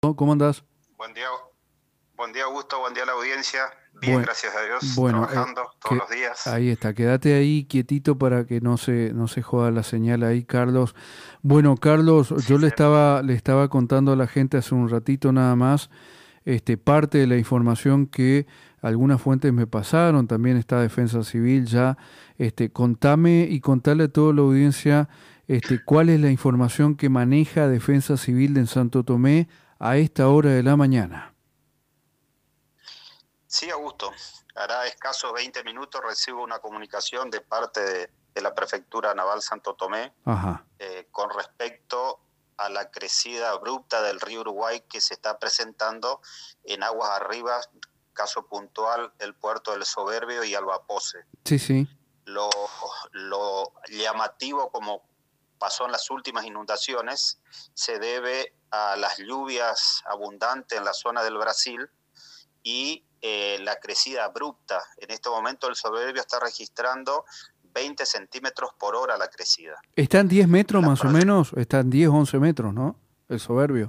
¿Cómo andás? Buen día Augusto, buen día a la audiencia. Bien, Bueno, gracias a Dios, bueno, trabajando todos los días. ahí está, quédate ahí quietito para que no se joda la señal ahí, Carlos. Bueno, Carlos, Sí, yo sí. le estaba contando a la gente hace un ratito nada más, parte de la información que algunas fuentes me pasaron, también está Defensa Civil ya. Contame y contale a toda la audiencia, cuál es la información que maneja Defensa Civil en Santo Tomé a esta hora de la mañana. Sí, Augusto, hará escasos 20 minutos recibo una comunicación de parte de la Prefectura Naval Santo Tomé Ajá. con respecto a la crecida abrupta del río Uruguay que se está presentando en aguas arriba, caso puntual, el puerto del Soberbio y Albapoce. Sí, sí. Lo, lo llamativo, como pasó en las últimas inundaciones, se debe a las lluvias abundantes en la zona del Brasil y la crecida abrupta. En este momento el Soberbio está registrando 20 centímetros por hora la crecida. Están 10 metros La más o menos, están 10 11 metros, ¿no? El Soberbio.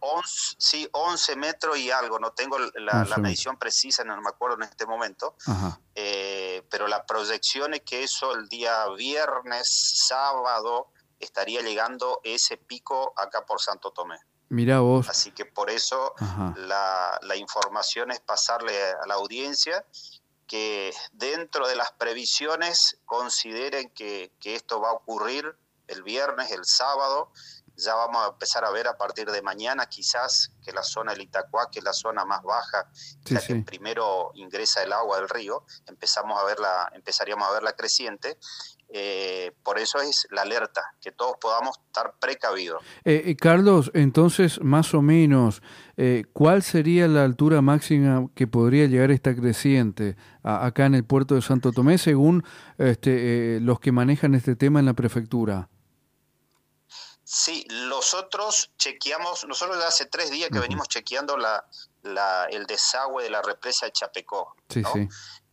11 metros y algo, no tengo la 11 metros. medición precisa, no me acuerdo en este momento, Ajá. pero la proyección es que eso el día viernes, sábado, estaría llegando ese pico acá por Santo Tomé. Mirá vos. Así que por eso Ajá. la información es pasarle a la audiencia que dentro de las previsiones consideren que esto va a ocurrir el viernes, el sábado. Ya vamos a empezar a ver a partir de mañana quizás que la zona del Itacuá, que es la zona más baja, Sí, la que sí. primero ingresa el agua del río, empezaríamos a ver la creciente. Por eso es la alerta, que todos podamos estar precavidos. Carlos, entonces, más o menos, ¿cuál sería la altura máxima que podría llegar esta creciente acá en el puerto de Santo Tomé, según los que manejan este tema en la prefectura? Sí, nosotros ya hace 3 días que Ujú. venimos chequeando el desagüe de la represa de Chapecó, Sí, ¿no? sí.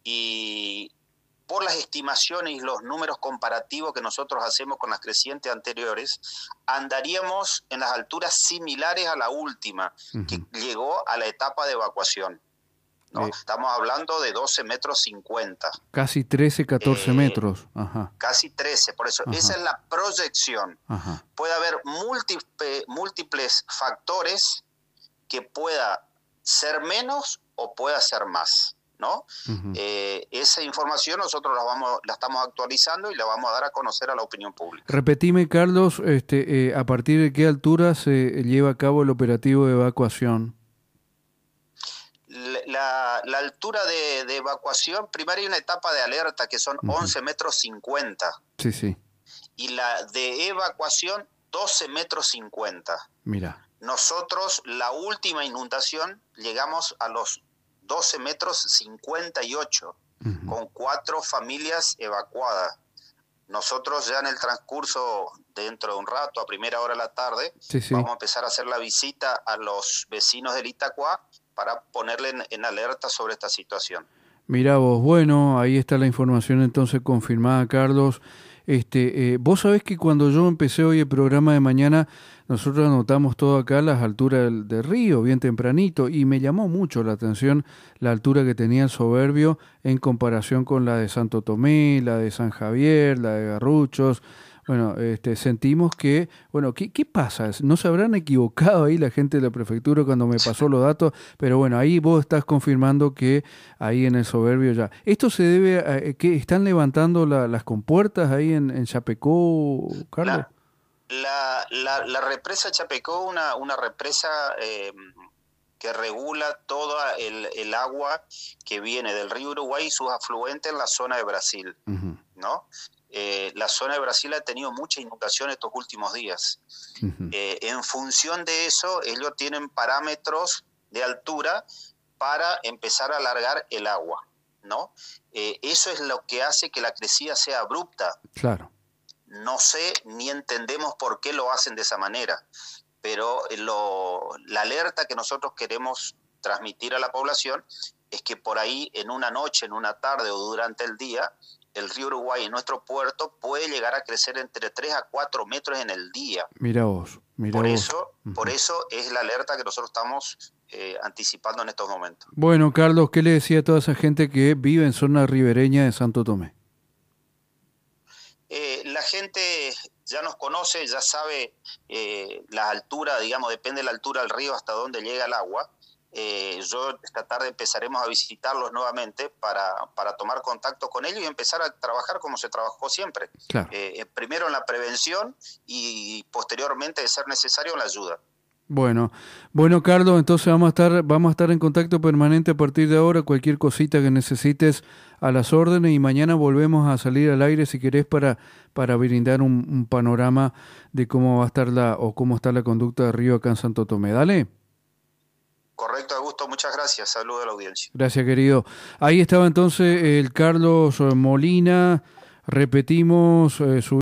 Y por las estimaciones y los números comparativos que nosotros hacemos con las crecientes anteriores, andaríamos en las alturas similares a la última, que Ujú. llegó a la etapa de evacuación, ¿no? Eh, Estamos hablando de 12 metros 50. Casi 13 14 Eh, metros. Ajá. Casi 13, por eso esa Ajá. es la proyección. Ajá. Puede haber múltiples factores que pueda ser menos o pueda ser más, ¿no? Ujú. Esa información nosotros la estamos actualizando y la vamos a dar a conocer a la opinión pública. Repetime, Carlos, ¿a partir de qué altura se lleva a cabo el operativo de evacuación? La altura de evacuación, primero hay una etapa de alerta que son Ujú. 11 metros 50 Sí, sí, y la de evacuación 12 metros 50. mira. Nosotros, la última inundación, llegamos a los 12 metros 58, Ujú. con 4 familias evacuadas. Nosotros ya en el transcurso, dentro de un rato, a primera hora de la tarde, Sí, sí. vamos a empezar a hacer la visita a los vecinos del Itacuá para ponerle en alerta sobre esta situación. Mira vos, bueno, ahí está la información entonces confirmada, Carlos. Vos sabés que cuando yo empecé hoy el programa de mañana, nosotros anotamos todo acá las alturas del río, bien tempranito, y me llamó mucho la atención la altura que tenía el Soberbio en comparación con la de Santo Tomé, la de San Javier, la de Garruchos. Bueno, sentimos que, bueno, ¿qué pasa? ¿No se habrán equivocado ahí la gente de la prefectura cuando me pasó los datos? Pero bueno, ahí vos estás confirmando que ahí en el Soberbio ya. ¿Esto se debe a que están levantando las compuertas ahí en Chapecó, Carlos? La, la represa Chapecó, una represa que regula todo el agua que viene del río Uruguay y sus afluentes en la zona de Brasil, Ujú, ¿no? La zona de Brasil ha tenido mucha inundación estos últimos días. ujú. En función de eso, ellos tienen parámetros de altura para empezar a alargar el agua, ¿no? Eso es lo que hace que la crecida sea abrupta. Claro. No sé ni entendemos por qué lo hacen de esa manera, pero la alerta que nosotros queremos transmitir a la población es que por ahí en una noche, en una tarde o durante el día, el río Uruguay en nuestro puerto puede llegar a crecer entre 3 a 4 metros en el día. Mira vos. Mirá Por vos. eso, por eso es la alerta que nosotros estamos anticipando en estos momentos. Bueno, Carlos, ¿qué le decía a toda esa gente que vive en zona ribereña de Santo Tomé? La gente ya nos conoce, ya sabe la altura, digamos, depende de la altura del río hasta dónde llega el agua. Yo esta tarde empezaremos a visitarlos nuevamente para tomar contacto con ellos y empezar a trabajar como se trabajó siempre. Claro. Primero en la prevención y posteriormente, de ser necesario, en la ayuda. Bueno, Carlos, entonces vamos a estar en contacto permanente a partir de ahora. Cualquier cosita que necesites, a las órdenes, y mañana volvemos a salir al aire si querés para brindar un panorama de cómo va a estar cómo está la conducta de río acá en Santo Tomé. Dale. Correcto, Augusto, muchas gracias. Saludos a la audiencia. Gracias, querido. Ahí estaba entonces el Carlos Molina. Repetimos su